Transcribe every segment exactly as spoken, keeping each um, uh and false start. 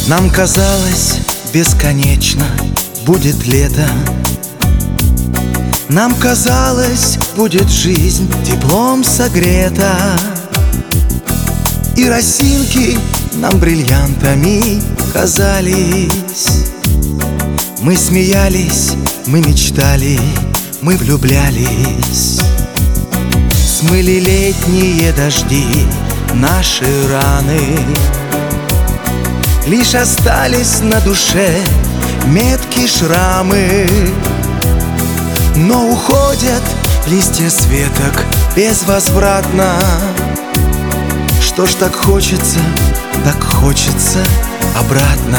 Нам казалось, бесконечно будет лето. Нам казалось, будет жизнь теплом согрета. И росинки нам бриллиантами казались. Мы смеялись, мы мечтали, мы влюблялись. Смыли летние дожди наши раны. Лишь остались на душе метки шрамы. Но уходят листья с веток безвозвратно. Что ж так хочется, так хочется обратно.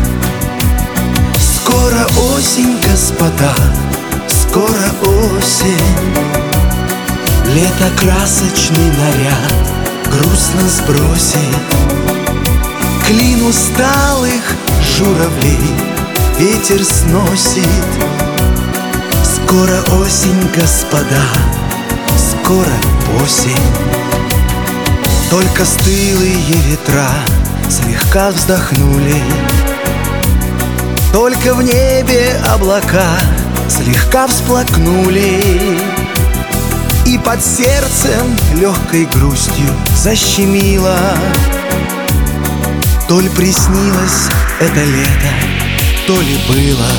Скоро осень, господа, скоро осень. Лето красочный наряд грустно сбросит. Клин усталых журавлей ветер сносит. Скоро осень, господа, скоро осень. Только стылые ветра слегка вздохнули. Только в небе облака слегка всплакнули. И под сердцем легкой грустью защемило. То ли приснилось это лето, то ли было.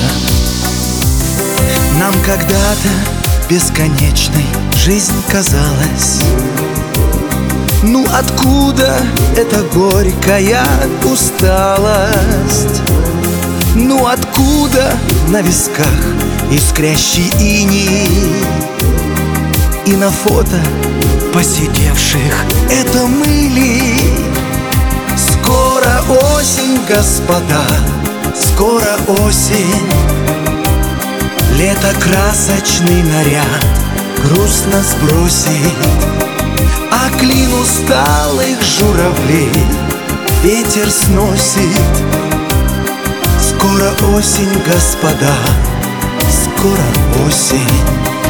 Нам когда-то бесконечной жизнь казалась. Ну откуда эта горькая усталость? Ну откуда на висках искрящий иней? И на фото посидевших это мы ли? Скоро осень, господа, скоро осень. Лето красочный наряд грустно сбросит. А клин усталых журавлей ветер сносит. Скоро осень, господа, скоро осень.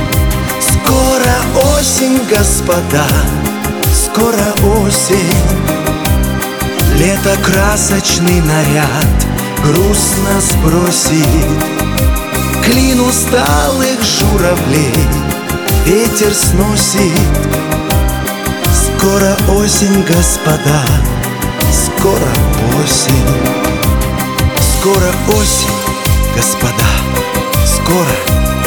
Скоро осень, господа, скоро осень. Лето красочный наряд грустно сбросит. Клин усталых журавлей ветер сносит. Скоро осень, господа, скоро осень. Скоро осень, господа, скоро